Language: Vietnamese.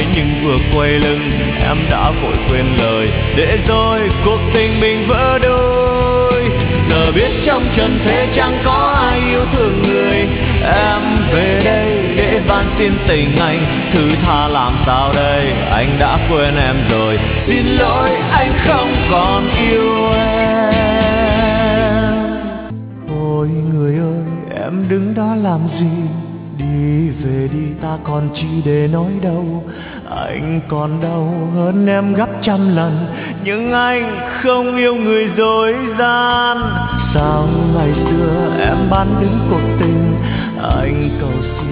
nhưng vừa quay lưng em đã vội quên lời, để rồi cuộc tình mình vỡ đôi. Giờ biết trong trần thế chẳng có ai yêu thương người, em về đây để van xin tình anh thứ tha. Làm sao đây, anh đã quên em rồi, xin lỗi anh không còn yêu em. Ôi người ơi, em đứng đó làm gì, đi về đi, ta còn chi để nói đâu. Anh còn đau hơn em gấp trăm lần, nhưng anh không yêu người dối gian. Sao ngày xưa em bán đứng cuộc tình, anh cầu xin